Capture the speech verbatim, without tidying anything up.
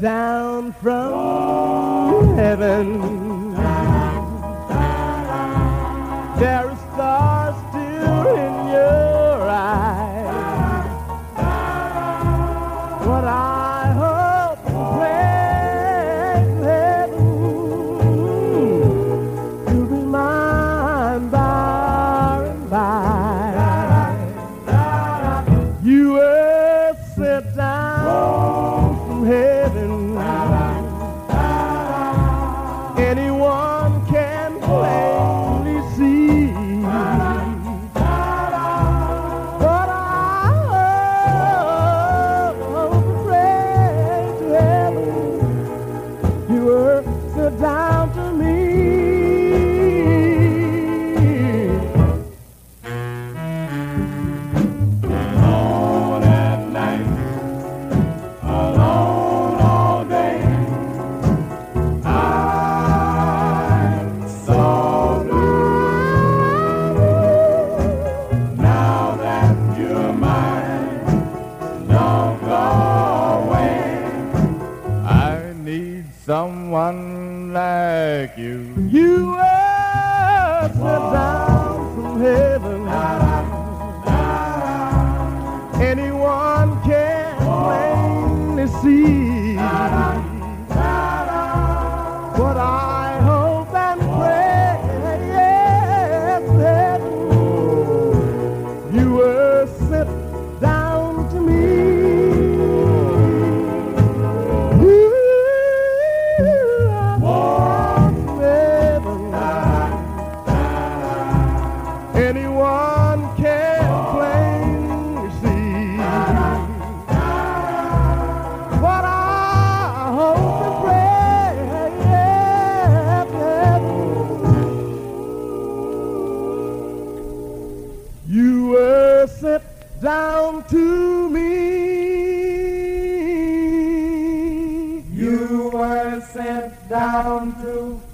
down from heaven. There are stars still in your eyes. What I hope and pray to heaven, you'll be mine by and by. You were sent down from heaven. Anyone can plainly see. But I hope and pray to heaven, you were sent down to me. Alone at night, alone all day, I'm so blue. Now that you're mine, don't go away. I need someone like you. You were sent down from heaven. Anyone can plainly see. But I hope and pray, yes, heaven, you were sent down to me. You were from heaven. Anyone can plainly see. But I hope and pray, yes, heaven, you were sent down to me. You were sent down to